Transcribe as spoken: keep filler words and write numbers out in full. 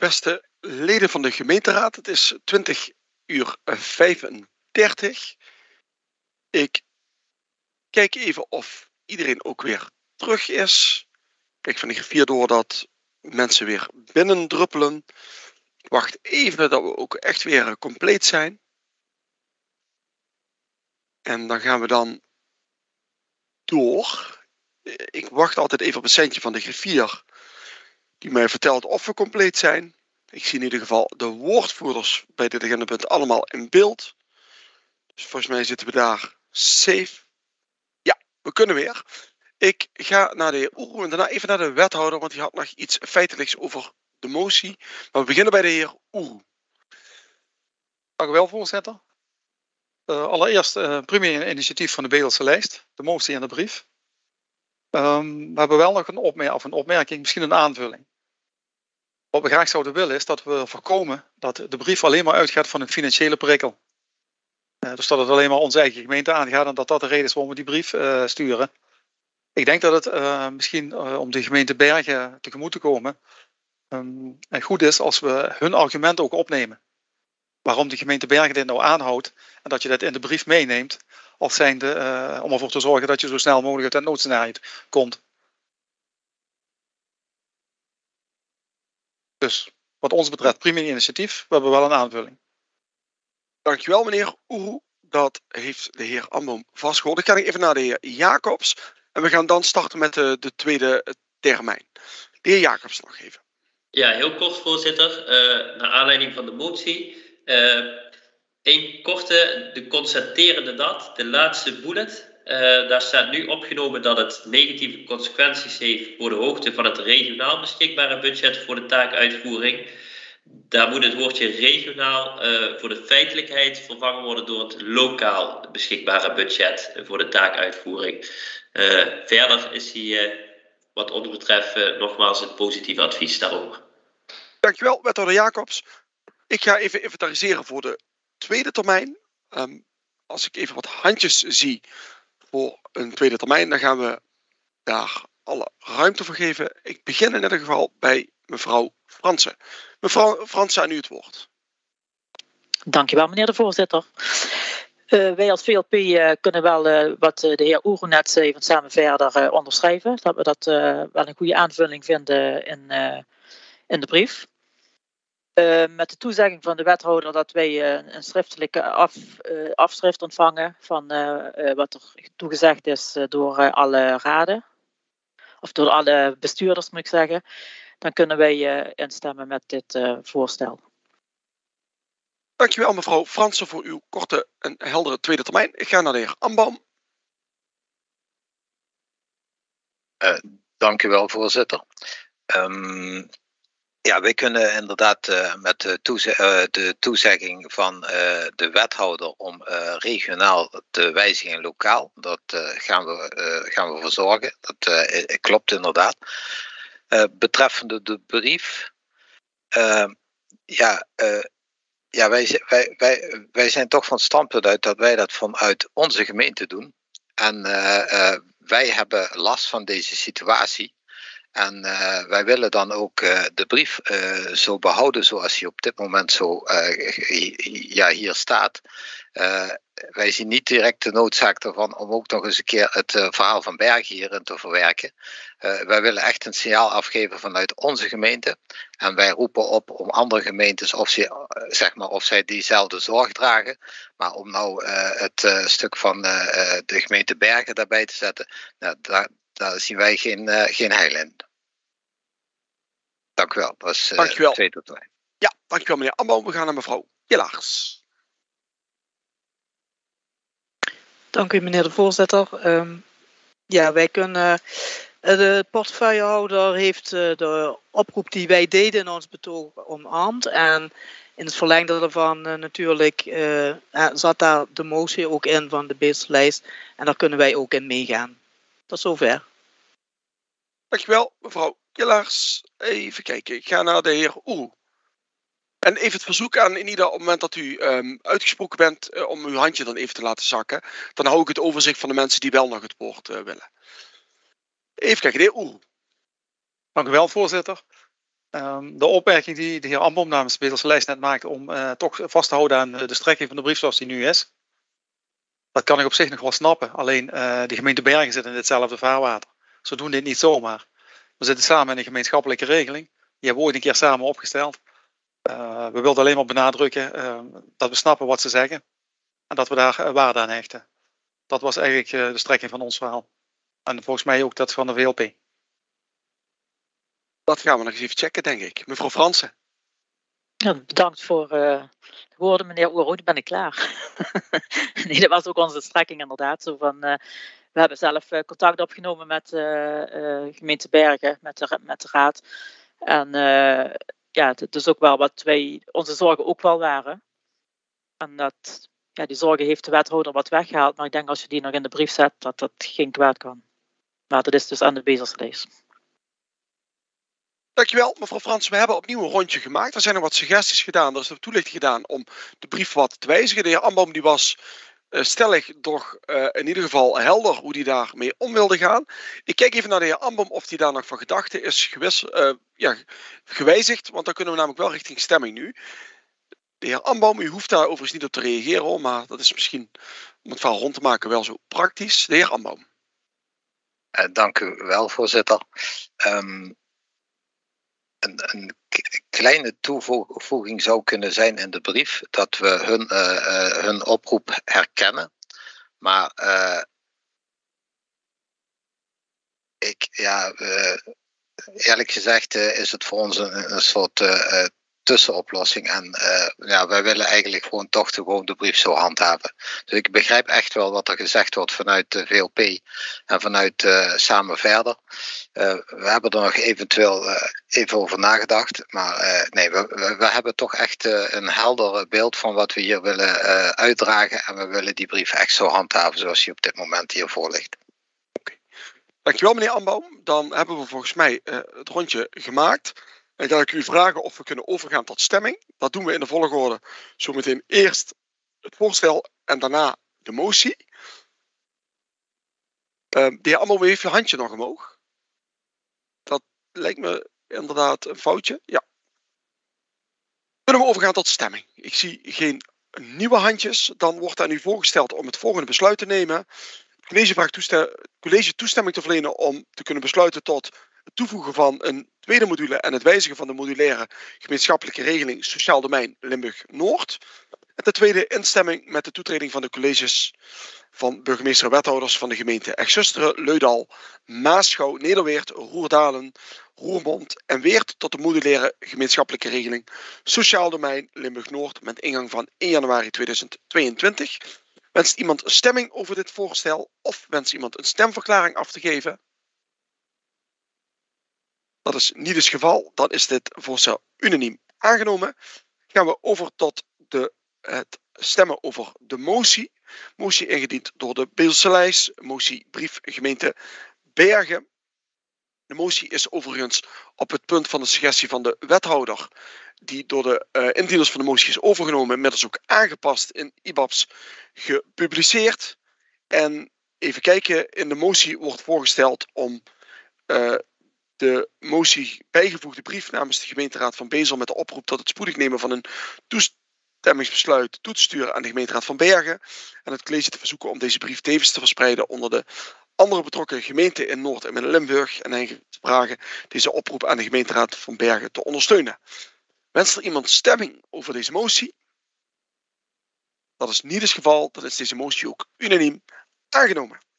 Beste leden van de gemeenteraad, het is twintig uur vijfendertig. Ik kijk even of iedereen ook weer terug is. Kijk van de griffier door dat mensen weer binnendruppelen. Ik wacht even dat we ook echt weer compleet zijn. En dan gaan we dan door. Ik wacht altijd even op een centje van de griffier die mij vertelt of we compleet zijn. Ik zie in ieder geval de woordvoerders bij dit agendapunt allemaal in beeld. Dus volgens mij zitten we daar safe. Ja, we kunnen weer. Ik ga naar de heer Oeroe en daarna even naar de wethouder, want die had nog iets feitelijks over de motie. Maar we beginnen bij de heer Oeroe. Dank u wel, voorzitter. Uh, allereerst uh, primair initiatief van de Bedelse lijst, de motie en de brief. Um, we hebben wel nog een, opmer of een opmerking, misschien een aanvulling. Wat we graag zouden willen is dat we voorkomen dat de brief alleen maar uitgaat van een financiële prikkel. Uh, dus dat het alleen maar onze eigen gemeente aangaat en dat dat de reden is waarom we die brief uh, sturen. Ik denk dat het uh, misschien uh, om de gemeente Bergen tegemoet te komen um, en goed is als we hun argument ook opnemen. Waarom de gemeente Bergen dit nou aanhoudt en dat je dat in de brief meeneemt als zijnde, uh, om ervoor te zorgen dat je zo snel mogelijk uit het noodscenario komt. Dus wat ons betreft primair initiatief, we hebben wel een aanvulling. Dankjewel meneer Oeroe, dat heeft de heer Amboom vastgehouden. Ik ga even naar de heer Jacobs en we gaan dan starten met de, de tweede termijn. De heer Jacobs nog even. Ja, heel kort voorzitter, uh, naar aanleiding van de motie. Uh, Een korte, de constaterende dat, de laatste bullet. Uh, daar staat nu opgenomen dat het negatieve consequenties heeft voor de hoogte van het regionaal beschikbare budget voor de taakuitvoering. Daar moet het woordje regionaal uh, voor de feitelijkheid vervangen worden door het lokaal beschikbare budget voor de taakuitvoering. Uh, verder is die, uh, wat ons betreft, uh, nogmaals het positieve advies daarover. Dankjewel, wethouder Jacobs. Ik ga even inventariseren voor de tweede termijn. Um, als ik even wat handjes zie voor een tweede termijn, dan gaan we daar alle ruimte voor geven. Ik begin in ieder geval bij mevrouw Fransen. Mevrouw Fransen, aan u het woord. Dankjewel, meneer de voorzitter. Uh, wij als V L P uh, kunnen wel uh, wat uh, de heer Oeroe net zei, van samen verder uh, onderschrijven. Dat we dat uh, wel een goede aanvulling vinden in, uh, in de brief. Uh, met de toezegging van de wethouder dat wij uh, een schriftelijke af, uh, afschrift ontvangen van uh, uh, wat er toegezegd is uh, door uh, alle raden. Of door alle bestuurders moet ik zeggen. Dan kunnen wij uh, instemmen met dit uh, voorstel. Dankjewel mevrouw Fransen voor uw korte en heldere tweede termijn. Ik ga naar de heer Amboom. Uh, dank u wel, voorzitter. Um, ja, wij kunnen inderdaad uh, met de, toeze uh, de toezegging van uh, de wethouder om uh, regionaal te wijzigen lokaal, dat uh, gaan, we, uh, gaan we voor zorgen. Dat uh, klopt inderdaad. Uh, betreffende de brief, uh, ja, uh, ja wij, wij, wij, wij zijn toch van het standpunt uit dat wij dat vanuit onze gemeente doen. En uh, uh, wij hebben last van deze situatie. En uh, wij willen dan ook uh, de brief uh, zo behouden zoals hij op dit moment zo uh, ja, hier staat. Uh, wij zien niet direct de noodzaak ervan om ook nog eens een keer het uh, verhaal van Bergen hierin te verwerken. Uh, wij willen echt een signaal afgeven vanuit onze gemeente. En wij roepen op om andere gemeentes of, ze, uh, zeg maar, of zij diezelfde zorg dragen. Maar om nou uh, het uh, stuk van uh, de gemeente Bergen daarbij te zetten, nou, daar, daar zien wij geen, uh, geen heil in. Dank u wel. Dat is uh, dankjewel. Twee tot twee. Ja, dankjewel meneer Amboom. We gaan naar mevrouw Jillaars. Dank u meneer de voorzitter. Um, ja, wij kunnen, uh, de portefeuillehouder heeft uh, de oproep die wij deden in ons betoog omarmd. En in het verlengde daarvan uh, natuurlijk uh, zat daar de motie ook in van de Bedelse lijst. En daar kunnen wij ook in meegaan. Tot zover. Dankjewel mevrouw Jillaars. Even kijken, ik ga naar de heer Oeroe. En even het verzoek aan in ieder moment dat u um, uitgesproken bent uh, om uw handje dan even te laten zakken. Dan hou ik het overzicht van de mensen die wel nog het woord uh, willen. Even kijken, de heer Oeroe. Dank u wel, voorzitter. Um, de opmerking die de heer Ambom namens de Bedelse lijst net maakte om uh, toch vast te houden aan de strekking van de brief zoals die nu is. Dat kan ik op zich nog wel snappen. Alleen uh, de gemeente Bergen zit in ditzelfde vaarwater. Ze doen dit niet zomaar. We zitten samen in een gemeenschappelijke regeling. Die hebben we ooit een keer samen opgesteld. Uh, we wilden alleen maar benadrukken uh, dat we snappen wat ze zeggen. En dat we daar uh, waarde aan hechten. Dat was eigenlijk uh, de strekking van ons verhaal. En volgens mij ook dat van de V L P. Dat gaan we nog eens even checken, denk ik. Mevrouw Fransen. Ja, bedankt voor uh, de woorden, meneer Oero. Nu ben ik klaar. Nee, dat was ook onze strekking inderdaad. Zo van, uh, we hebben zelf uh, contact opgenomen met uh, uh, gemeente Bergen, met de, met de raad. En uh, ja, het is ook wel wat wij, onze zorgen ook wel waren. En dat, ja, die zorgen heeft de wethouder wat weggehaald. Maar ik denk als je die nog in de brief zet, dat dat geen kwaad kan. Maar dat is dus aan de Bezelslijst. Dankjewel, mevrouw Frans. We hebben opnieuw een rondje gemaakt. Er zijn nog wat suggesties gedaan. Er is een toelichting gedaan om de brief wat te wijzigen. De heer Ambom die was uh, stellig, doch uh, in ieder geval helder hoe hij daarmee om wilde gaan. Ik kijk even naar de heer Ambom of hij daar nog van gedachte is gewis, uh, ja, gewijzigd. Want dan kunnen we namelijk wel richting stemming nu. De heer Ambom, u hoeft daar overigens niet op te reageren hoor, maar dat is misschien om het verhaal rond te maken wel zo praktisch. De heer Ambom. Uh, dank u wel, voorzitter. Um... Een, een kleine toevoeging zou kunnen zijn in de brief dat we hun, uh, uh, hun oproep herkennen. Maar uh, ik, ja, uh, eerlijk gezegd uh, is het voor ons een, een soort uh, tussenoplossing. En uh, ja, wij willen eigenlijk gewoon toch de, gewoon de brief zo handhaven. Dus ik begrijp echt wel wat er gezegd wordt vanuit de V L P en vanuit uh, Samen Verder. Uh, we hebben er nog eventueel uh, even over nagedacht. Maar uh, nee, we, we, we hebben toch echt uh, een helder beeld van wat we hier willen uh, uitdragen. En we willen die brief echt zo handhaven zoals die op dit moment hiervoor ligt. Okay. Dankjewel meneer Ambom. Dan hebben we volgens mij uh, het rondje gemaakt. En ga ik u vragen of we kunnen overgaan tot stemming. Dat doen we in de volgorde. Zometeen eerst het voorstel en daarna de motie. Uh, de heer Ambom, heeft je handje nog omhoog? Dat lijkt me inderdaad een foutje. Ja. Kunnen we overgaan tot stemming? Ik zie geen nieuwe handjes. Dan wordt aan u voorgesteld om het volgende besluit te nemen. Het college vraagt toestem- college toestemming te verlenen om te kunnen besluiten tot het toevoegen van een tweede module en het wijzigen van de modulaire gemeenschappelijke regeling Sociaal Domein Limburg-Noord. En ten tweede instemming met de toetreding van de colleges van burgemeester en wethouders van de gemeente Exusteren, Leudal, Maasgouw, Nederweert, Roerdalen, Roermond en Weert tot de modulaire gemeenschappelijke regeling Sociaal Domein Limburg-Noord met ingang van één januari tweeduizend tweeëntwintig. Wenst iemand stemming over dit voorstel of wenst iemand een stemverklaring af te geven? Dat is niet het geval. Dan is dit voorstel unaniem aangenomen. Gaan we over tot de, het stemmen over de motie. Motie ingediend door de Bedelse lijst. Motie brief gemeente Bergen. De motie is overigens op het punt van de suggestie van de wethouder, die door de uh, indieners van de motie is overgenomen, inmiddels ook aangepast in I B A B S gepubliceerd. En even kijken, in de motie wordt voorgesteld om uh, de motie bijgevoegde brief namens de gemeenteraad van Bezel met de oproep tot het spoedig nemen van een toestemmingsbesluit toe te sturen aan de gemeenteraad van Bergen en het college te verzoeken om deze brief tevens te verspreiden onder de andere betrokken gemeenten in Noord- en Midden-Limburg en hen te vragen deze oproep aan de gemeenteraad van Bergen te ondersteunen. Wenst er iemand stemming over deze motie? Dat is niet het geval, dan is deze motie ook unaniem aangenomen.